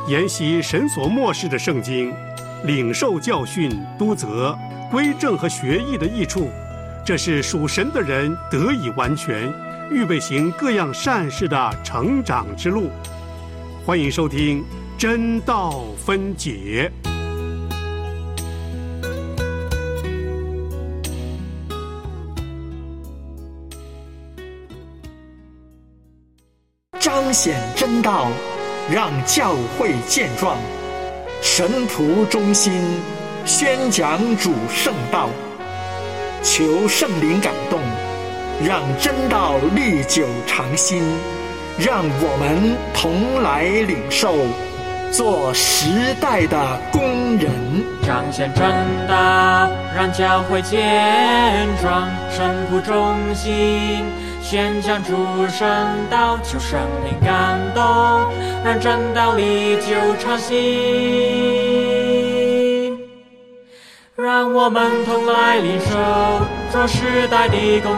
研习神所默示的圣经，领受教训、督责、归正和学义的益处，这是属神的人得以完全，预备行各样善事的成长之路。欢迎收听真道分解。 彰显真道，让教会健壮，神仆忠心，宣讲主圣道，求圣灵感动，让真道历久常新，让我们同来领受，做时代的工人。 彰显真道，让教会健壮，神仆忠心，宣讲主圣道，求圣灵感动，让真道历久常新，让我们同来领受，做时代的工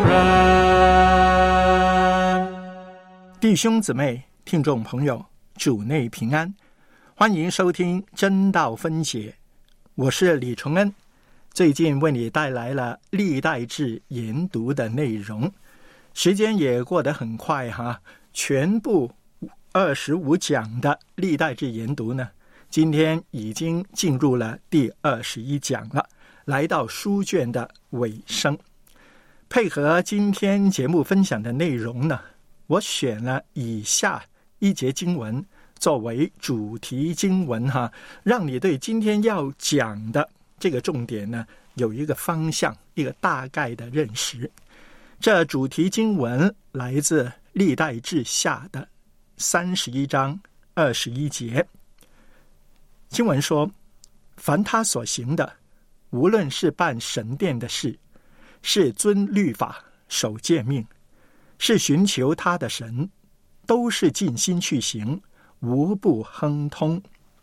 人。 弟兄姊妹、听众朋友，主内平安，欢迎收听真道分解，我是李崇恩。最近为你带来了历代志研读的内容，时间也过得很快哈，全部25讲的历代志研读呢，今天已经进入了第21讲了，来到书卷的尾声。配合今天节目分享的内容呢，我选了以下一节经文作为主题经文哈，让你对今天要讲的这个重点呢有一个方向，一个大概的认识。这主题经文来自历代志下的31章21节。经文说，凡他所行的，无论是办神殿的事，是遵律法、守诫命，是寻求他的神，都是尽心去行，无不亨通。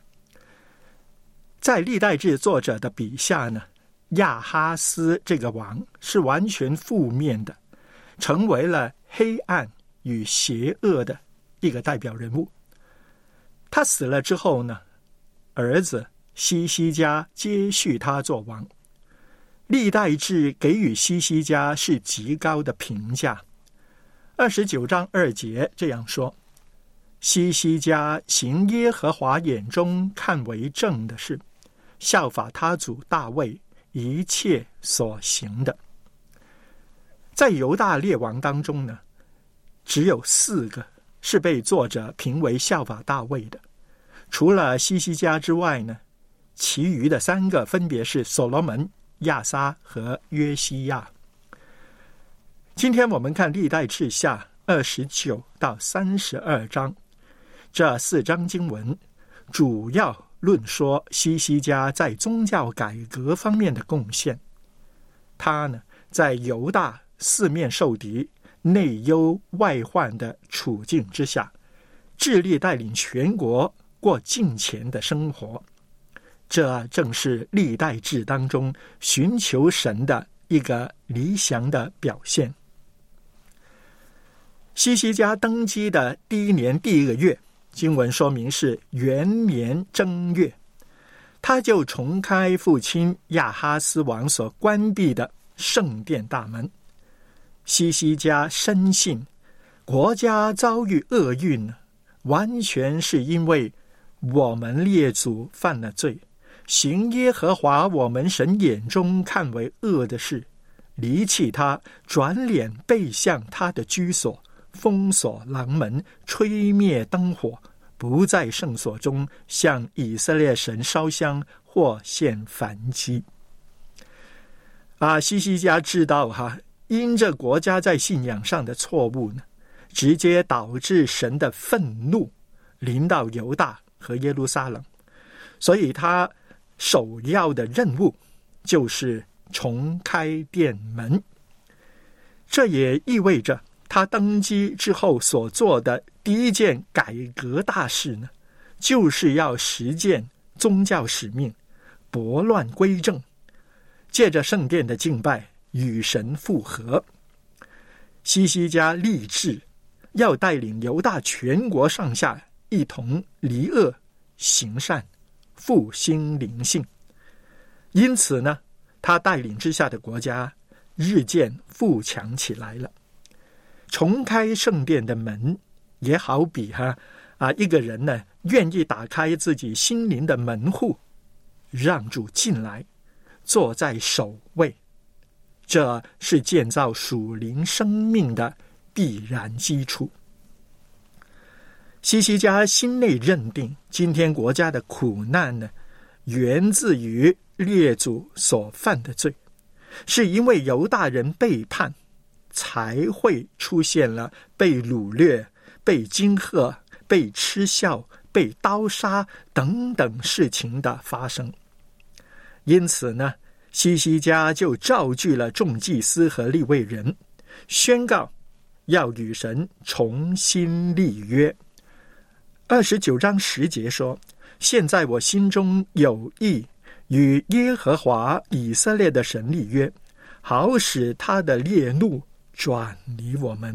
在历代志作者的笔下呢，亚哈斯这个王是完全负面的，成为了黑暗与邪恶的一个代表人物。他死了之后呢，儿子西西家接续他做王。历代志给予西西家是极高的评价。29章2节这样说，西西家行耶和华眼中看为正的事，效法他祖大卫一切所行的。在犹大列王当中呢，只有4个是被作者评为效法大卫的，除了西西家之外呢，其余的3个分别是所罗门、亚撒和约西亚。今天我们看历代志下29到32章，这4章经文主要论说西西家在宗教改革方面的贡献。他呢，在犹大四面受敌、内忧外患的处境之下，致力带领全国过敬虔的生活。这正是历代志当中寻求神的一个理想的表现。西西家登基的第1年第1个月，经文说明是元年正月，他就重开父亲亚哈斯王所关闭的圣殿大门。西西家深信国家遭遇厄运，完全是因为我们列祖犯了罪，行耶和华我们神眼中看为恶的事，离弃他，转脸背向他的居所，封锁廊门，吹灭灯火，不在圣所中向以色列神烧香或献燔祭。西西家知道因这国家在信仰上的错误呢，直接导致神的愤怒临到犹大和耶路撒冷，所以他首要的任务就是重开殿门。这也意味着他登基之后所做的第一件改革大事呢，就是要实践宗教使命，拨乱归正，借着圣殿的敬拜与神复合。西西家立志要带领犹大全国上下一同离恶， 行善，复兴灵性。因此呢，他带领之下的国家日渐富强起来了。重开圣殿的门，也好比一个人呢愿意打开自己心灵的门户，让主进来，坐在首位。这是建造属灵生命的必然基础。西西家心内认定，今天国家的苦难呢，源自于列祖所犯的罪，是因为犹大人背叛，才会出现了被掳掠、被惊吓、被嗤笑、被刀杀等等事情的发生。因此呢，西西家就召聚了众祭司和利未人，宣告要与神重新立约。29章10节说，现在我心中有意与耶和华以色列的神立约，好使他的烈怒转离我们。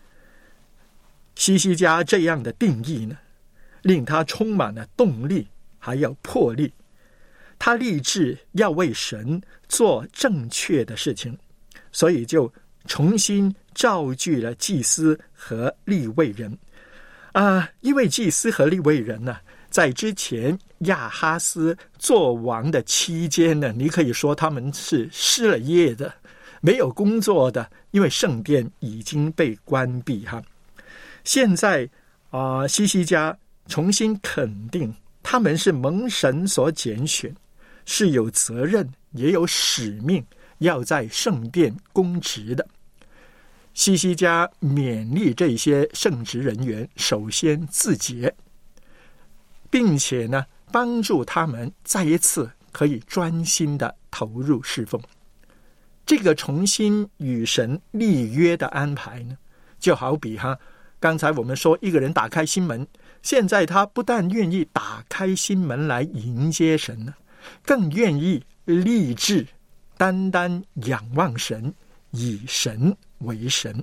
西西家这样的定义呢，令他充满了动力还有魄力。他立志要为神做正确的事情，所以就重新召聚了祭司和利未人。因为祭司和利未人呢，在之前亚哈斯做王的期间呢，你可以说他们是失了业的，没有工作的，因为圣殿已经被关闭现在西西家重新肯定他们是蒙神所拣选，是有责任也有使命要在圣殿公职的。西西家勉励这些圣职人员首先自洁，并且呢帮助他们再一次可以专心的投入侍奉。这个重新与神立约的安排呢，就好比刚才我们说一个人打开心门，现在他不但愿意打开心门来迎接神呢，更愿意立志单单仰望神，以神为神。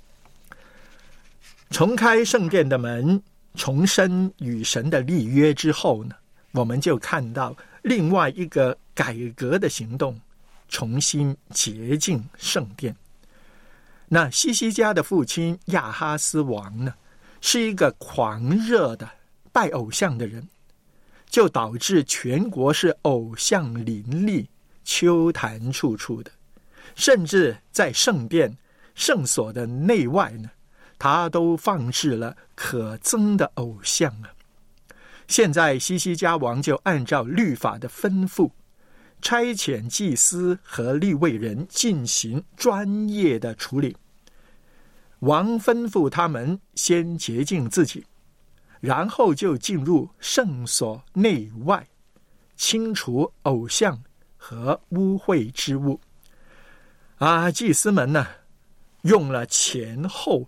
重开圣殿的门，重申与神的立约之后呢，我们就看到另外一个改革的行动，重新洁净圣殿。那西西家的父亲亚哈斯王呢，是一个狂热的拜偶像的人，就导致全国是偶像林立，丘坛处处的，甚至在圣殿圣所的内外呢，他都放置了可憎的偶像现在西西家王就按照律法的吩咐，差遣祭司和利未人进行专业的处理。王吩咐他们先洁净自己，然后就进入圣所内外，清除偶像和污秽之物。祭司们呢，用了前后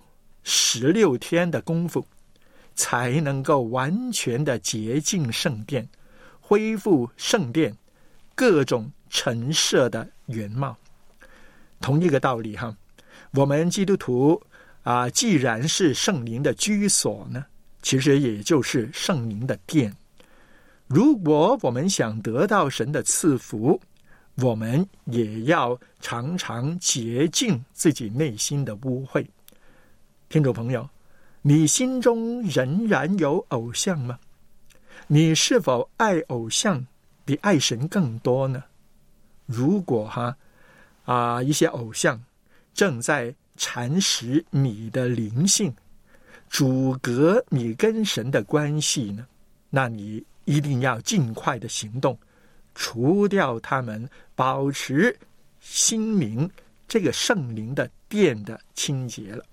16天的功夫，才能够完全的洁净圣殿，恢复圣殿各种陈设的原貌。同一个道理我们基督徒既然是圣灵的居所呢，其实也就是圣灵的殿。如果我们想得到神的赐福，我们也要常常洁净自己内心的污秽。听众朋友，你心中仍然有偶像吗？你是否爱偶像比爱神更多呢？如果一些偶像正在蚕食你的灵性，阻隔你跟神的关系呢，那你一定要尽快的行动，除掉他们，保持心灵这个圣灵的殿的清洁了。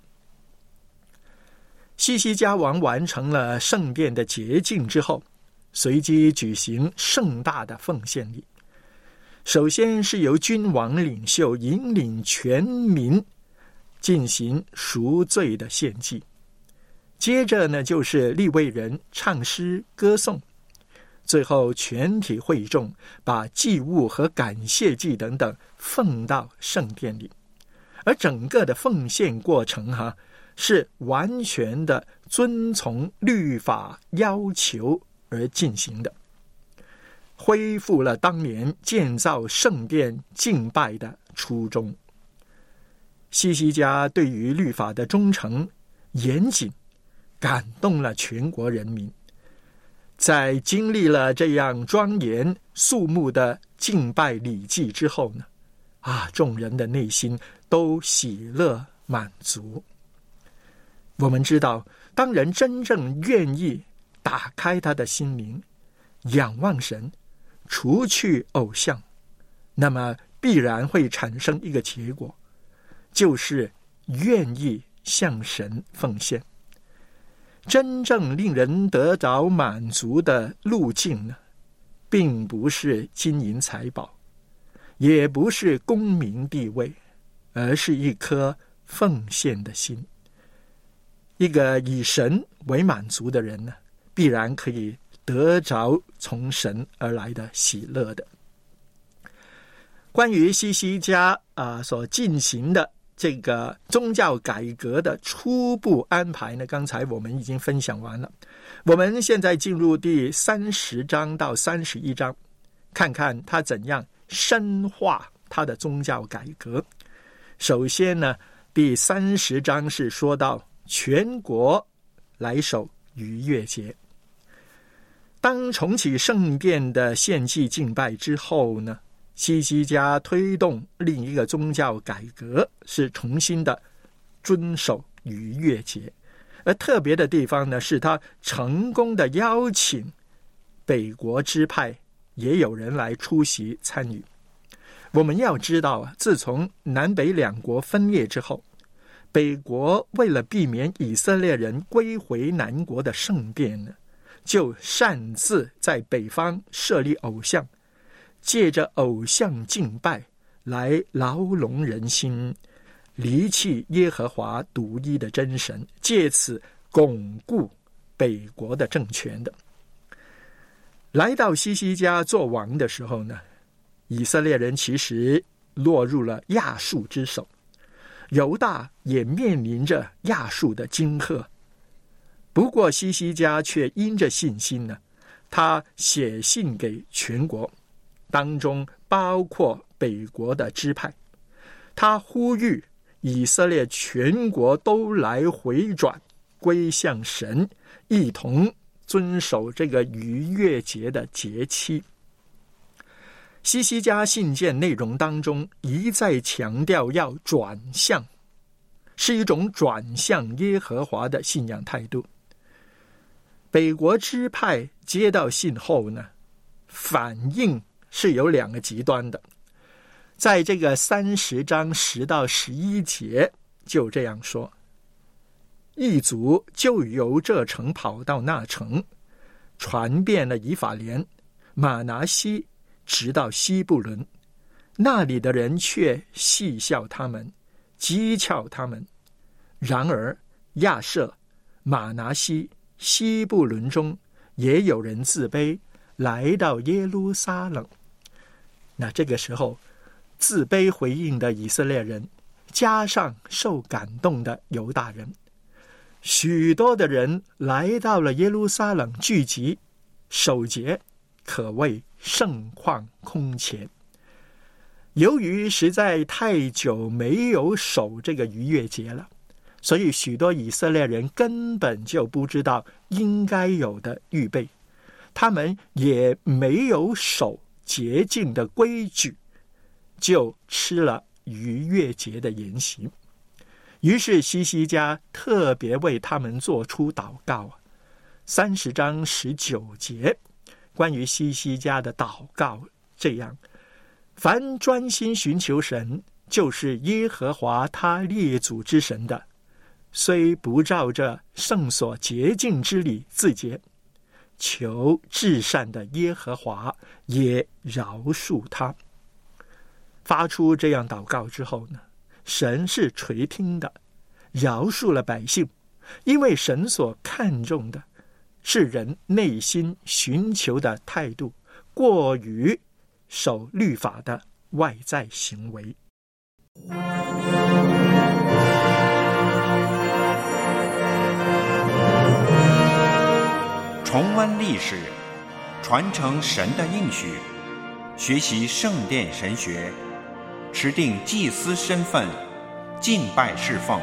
西西家王完成了圣殿的洁净之后，随即举行盛大的奉献礼。首先是由君王领袖引领全民进行赎罪的献祭，接着呢就是利未人唱诗歌颂，最后全体会众把祭物和感谢祭等等奉到圣殿里。而整个的奉献过程是完全的遵从律法要求而进行的，恢复了当年建造圣殿敬拜的初衷。西西家对于律法的忠诚严谨，感动了全国人民。在经历了这样庄严肃穆的敬拜礼祭之后呢，众人的内心都喜乐满足。我们知道，当人真正愿意打开他的心灵，仰望神，除去偶像，那么必然会产生一个结果，就是愿意向神奉献。真正令人得着满足的路径呢，并不是金银财宝，也不是功名地位，而是一颗奉献的心。一个以神为满足的人呢，必然可以得着从神而来的喜乐的。关于西西家所进行的这个宗教改革的初步安排呢，刚才我们已经分享完了。我们现在进入第30章到31章，看看他怎样深化他的宗教改革。首先呢，第30章是说到全国来守逾越节。当重启圣殿的献祭敬拜之后呢，西西家推动另一个宗教改革，是重新的遵守逾越节。而特别的地方呢，是他成功的邀请北国支派也有人来出席参与。我们要知道自从南北两国分裂之后，北国为了避免以色列人归回南国的圣殿呢，就擅自在北方设立偶像，借着偶像敬拜来牢笼人心，离弃耶和华独一的真神，借此巩固北国的政权的。来到西西家做王的时候呢，以色列人其实落入了亚述之手，犹大也面临着亚述的惊吓。不过西西家却因着信心呢，他写信给全国，当中包括北国的支派，他呼吁以色列全国都来回转归向神，一同遵守这个逾越节的节期。西西家信件内容当中一再强调要转向，是一种转向耶和华的信仰态度。北国支派接到信后呢，反应是有两个极端的。在这个30章10到11节就这样说，一族就由这城跑到那城，传遍了以法莲、马拿西，直到西布伦，那里的人却戏笑他们，讥诮他们。然而亚设、马拿西、西布伦中也有人自卑，来到耶路撒冷。那这个时候，自卑回应的以色列人，加上受感动的犹大人，许多的人来到了耶路撒冷聚集守节，可谓盛况空前。由于实在太久没有守这个逾越节了，所以许多以色列人根本就不知道应该有的预备，他们也没有守洁净的规矩，就吃了逾越节的筵席。于是西西家特别为他们做出祷告。30章19节关于西西家的祷告这样：凡专心寻求神，就是耶和华他列祖之神的，虽不照着圣所洁净之理自洁，求至善的耶和华也饶恕他。发出这样祷告之后呢，神是垂听的，饶恕了百姓，因为神所看重的是人内心寻求的态度，过于守律法的外在行为。 重温历史， 传承神的应许，学习圣殿神学，持定祭司身份，敬拜侍奉。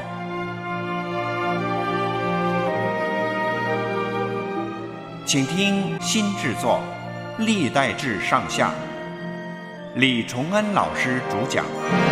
请听新制作《历代志上下》，李崇恩老师主讲。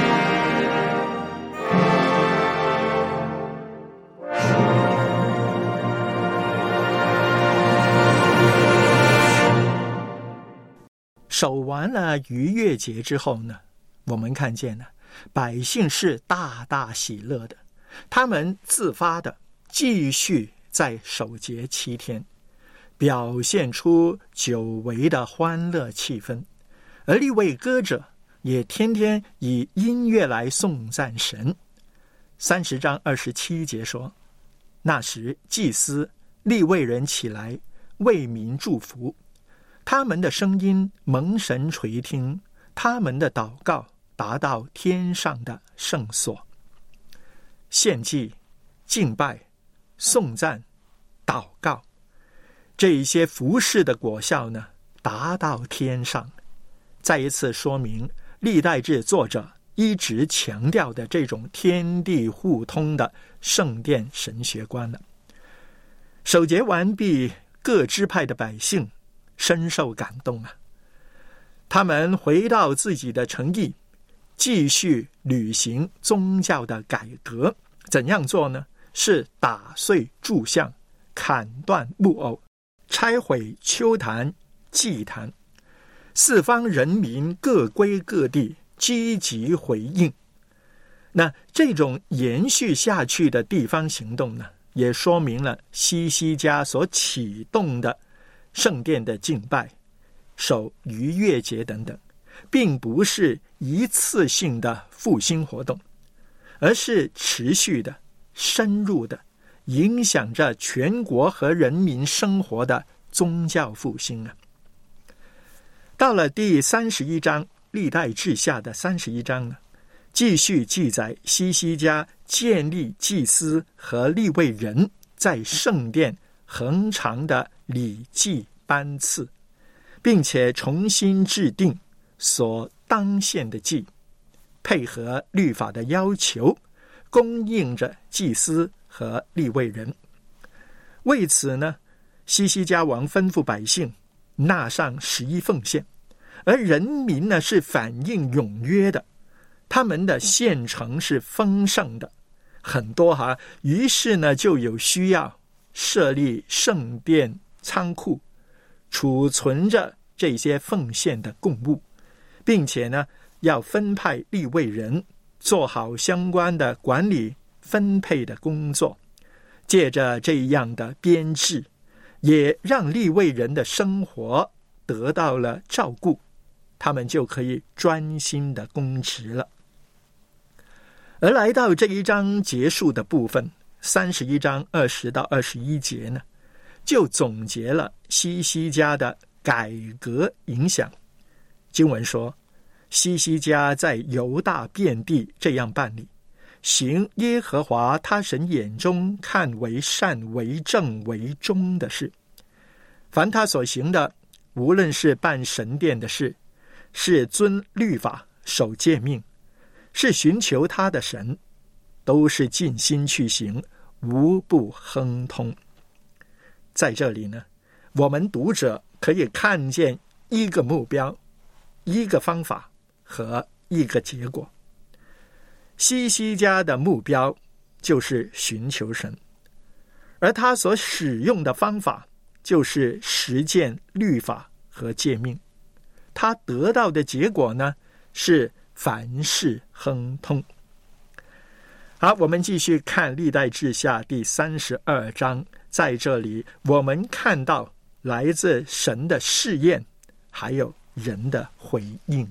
守完了逾越节之后呢，我们看见了百姓是大大喜乐的，他们自发的继续在守节7天，表现出久违的欢乐气氛，而利未歌者也天天以音乐来颂赞神。30章27节说，那时祭司利未人起来为民祝福，他们的声音蒙神垂听，他们的祷告达到天上的圣所。献祭、敬拜、颂赞、祷告，这一些服事的果效呢，达到天上。再一次说明历代志作者一直强调的这种天地互通的圣殿神学观了。守节完毕，各支派的百姓深受感动啊！他们回到自己的城邑，继续履行宗教的改革。怎样做呢？是打碎柱像，砍断木偶，拆毁丘坛、祭坛。四方人民各归各地，积极回应。那这种延续下去的地方行动呢，也说明了西西家所启动的圣殿的敬拜、守逾越节等等，并不是一次性的复兴活动，而是持续的、深入的，影响着全国和人民生活的宗教复兴啊。到了第31章，历代志下的31章呢，继续记载西西家建立祭司和利未人在圣殿恒常的礼祭班次，并且重新制定所当献的祭，配合律法的要求，供应着祭司和利未人。为此呢，西西家王吩咐百姓纳上11奉献，而人民呢是反应踊跃的，他们的献呈是丰盛的，很多于是呢就有需要设立圣殿仓库，储存着这些奉献的供物，并且呢要分派利未人做好相关的管理分配的工作。借着这样的编制，也让利未人的生活得到了照顾，他们就可以专心的供职了。而来到这一章结束的部分，31章20到21节呢，就总结了西西家的改革影响。经文说，西西家在犹大遍地这样办理，行耶和华他神眼中看为善、为正、为忠的事。凡他所行的，无论是办神殿的事，是遵律法、守诫命，是寻求他的神，都是尽心去行，无不亨通。在这里呢，我们读者可以看见一个目标、一个方法和一个结果。西西家的目标就是寻求神，而他所使用的方法就是实践律法和诫命。他得到的结果呢，是凡事亨通。好，我们继续看历代志下第32章，在这里我们看到来自神的试验，还有人的回应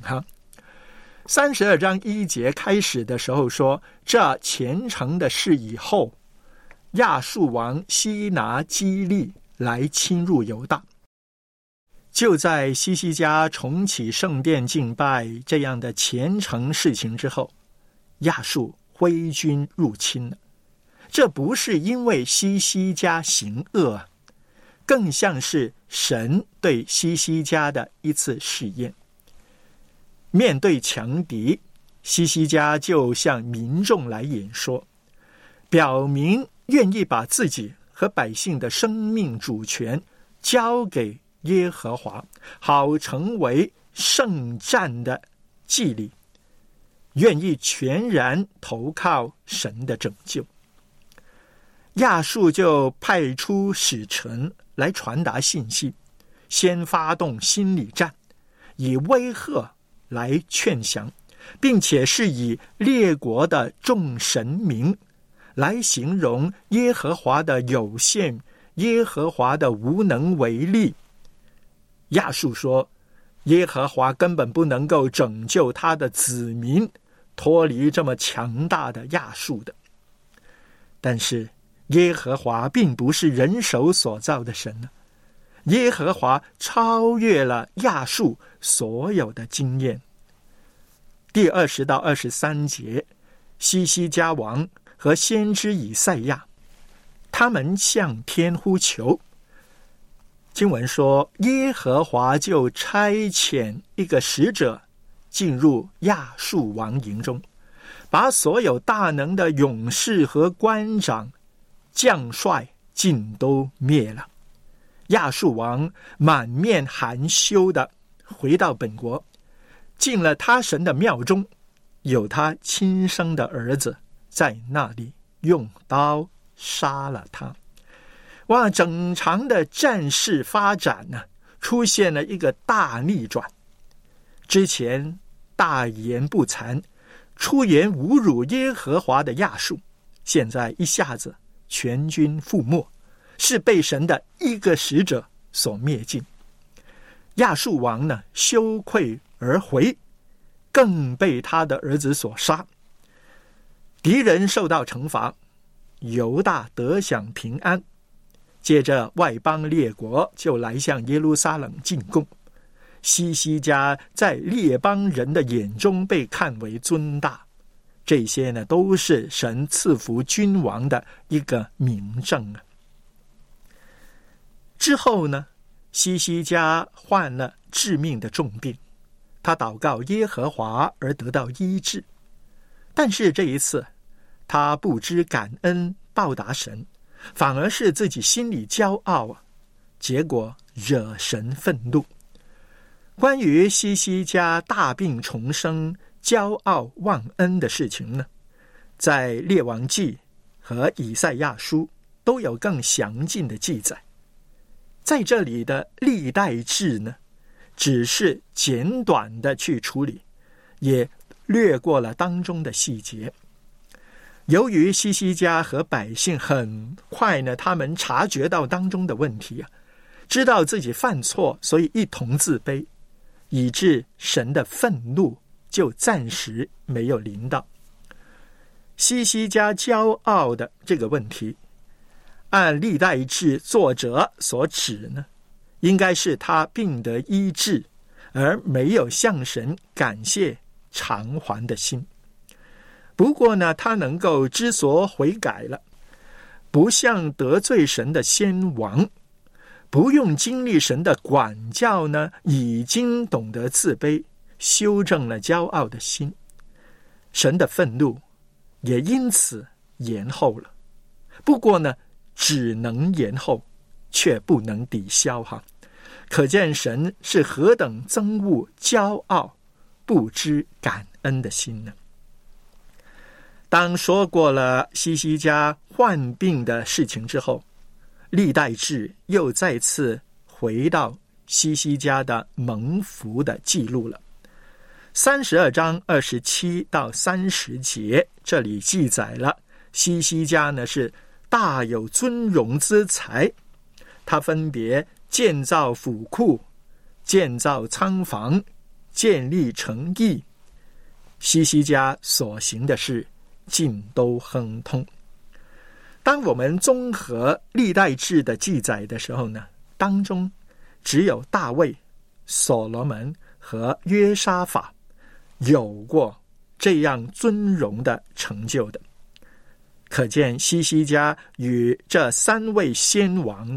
32章1节开始的时候说，这虔诚的事以后，亚述王西拿基利来侵入犹大。就在西西家重启圣殿敬拜这样的虔诚事情之后，亚述挥军入侵了。这不是因为西西家行恶， 更像是神对西西家的一次试验。面对强敌，西西家就向民众来演说，表明愿意把自己和百姓的生命主权交给耶和华，好成为圣战的祭礼，愿意全然投靠神的拯救。亚述就派出使臣来传达信息，先发动心理战，以威吓来劝降，并且是以列国的众神明来形容耶和华的有限，耶和华的无能为力。亚述说，耶和华根本不能够拯救他的子民脱离这么强大的亚述的。但是耶和华并不是人手所造的神呢，耶和华超越了亚述所有的经验。第20到23节，西西家王和先知以赛亚，他们向天呼求。经文说，耶和华就差遣一个使者进入亚述王营中，把所有大能的勇士和官长将帅尽都灭了。亚述王满面含羞的回到本国，进了他神的庙中，有他亲生的儿子在那里用刀杀了他。哇，整场的战事发展呢，出现了一个大逆转。之前大言不惭、出言侮辱耶和华的亚述，现在一下子全军覆没，是被神的一个使者所灭尽。亚述王呢，羞愧而回，更被他的儿子所杀。敌人受到惩罚，犹大得享平安。接着外邦列国就来向耶路撒冷进贡，西西家在列邦人的眼中被看为尊大，这些呢都是神赐福君王的一个明证啊。之后呢，西西家患了致命的重病，他祷告耶和华而得到医治，但是这一次他不知感恩报答神，反而是自己心里骄傲啊，结果惹神愤怒。关于西西家大病重生、骄傲忘恩的事情呢，在列王记和以赛亚书都有更详尽的记载。在这里的历代志呢，只是简短的去处理，也略过了当中的细节。由于西西家和百姓很快呢，他们察觉到当中的问题啊，知道自己犯错，所以一同自卑，以致神的愤怒就暂时没有临到。西西家骄傲的这个问题，按历代志作者所指呢，应该是他病得医治，而没有向神感谢偿还的心。不过呢，他能够知所悔改了，不像得罪神的先王，不用经历神的管教呢，已经懂得自卑，修正了骄傲的心。神的愤怒也因此延后了。不过呢，只能延后，却不能抵消哈。可见神是何等憎恶骄傲、不知感恩的心呢？当说过了西西家患病的事情之后，历代志又再次回到西西家的蒙福的记录了。32章27到30节，这里记载了西西家呢是大有尊荣之财，他分别建造府库、建造仓房、建立城邑。西西家所行的事尽都亨通。当我们综合历代志的记载的时候呢，当中只有大卫、所罗门和约沙法有过这样尊荣的成就的。可见西西家与这3位先王呢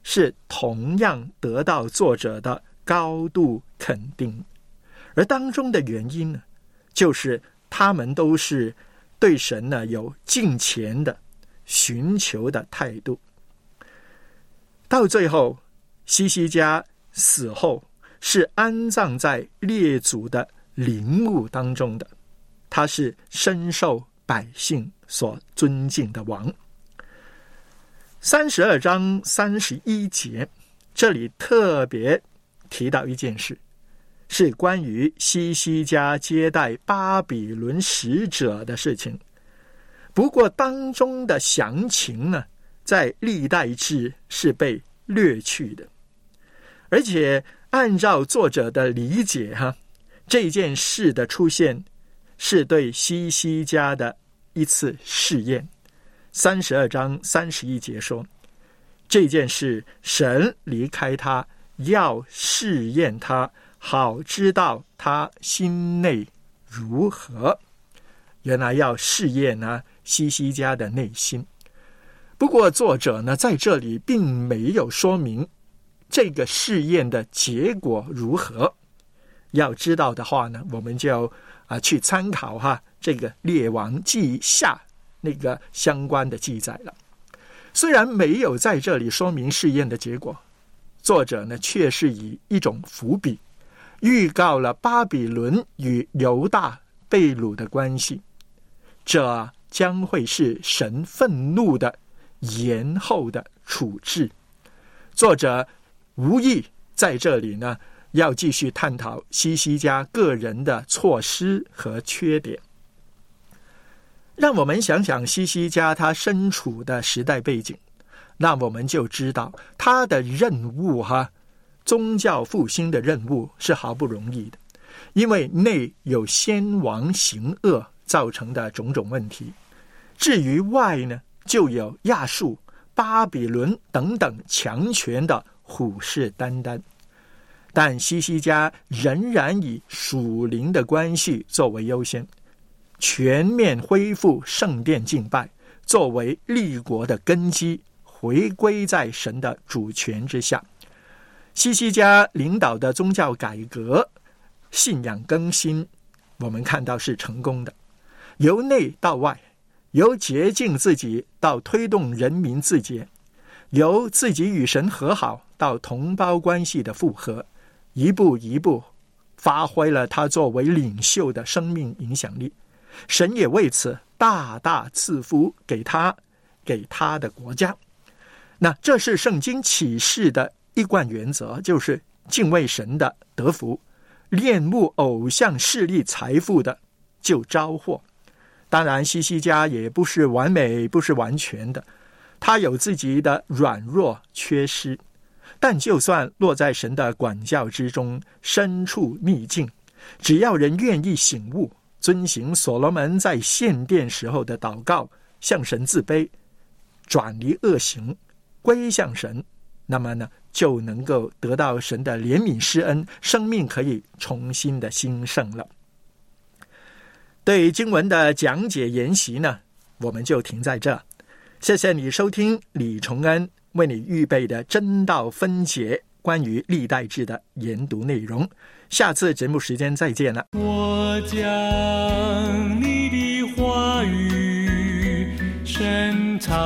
是同样得到作者的高度肯定，而当中的原因呢，就是他们都是对神呢有敬虔的寻求的态度。到最后，希西家死后是安葬在列祖的陵墓当中的，他是深受百姓所尊敬的王。32章31节，这里特别提到一件事，是关于希西家接待巴比伦使者的事情。不过当中的详情呢，在历代志是被略去的，而且按照作者的理解这件事的出现是对希西家的一次试验。32章31节说，这件事神离开他，要试验他，好知道他心内如何。原来要试验希西家的内心。不过作者呢，在这里并没有说明这个试验的结果如何。要知道的话呢，我们就去参考这个列王记下那个相关的记载了。虽然没有在这里说明试验的结果，作者呢却是以一种伏笔预告了巴比伦与犹大被掳的关系，这将会是神愤怒的延后的处置。作者无意在这里呢要继续探讨希西家个人的错失和缺点。让我们想想希西家他身处的时代背景，那我们就知道他的任务宗教复兴的任务是毫不容易的，因为内有先王行恶造成的种种问题，至于外呢，就有亚述、巴比伦等等强权的虎视眈眈。但希西家仍然以属灵的关系作为优先，全面恢复圣殿敬拜作为立国的根基，回归在神的主权之下。希西家领导的宗教改革、信仰更新，我们看到是成功的，由内到外，由洁净自己到推动人民自洁，由自己与神和好到同胞关系的复合，一步一步发挥了他作为领袖的生命影响力。神也为此大大赐福给他的国家。那这是圣经启示的一贯原则，就是敬畏神的得福，恋慕偶像势力财富的就招祸。当然希西家也不是完美，不是完全的，他有自己的软弱缺失，但就算落在神的管教之中，身处逆境，只要人愿意醒悟，遵行所罗门在献殿时候的祷告，向神自卑，转离恶行，归向神，那么呢，就能够得到神的怜悯施恩，生命可以重新的兴盛了。对经文的讲解研习呢，我们就停在这。谢谢你收听李崇恩为你预备的真道分解关于历代志的研读内容。下次节目时间再见了。 我将你的话语深藏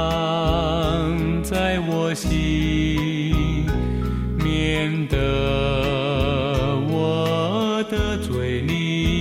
在我心，免得我的嘴里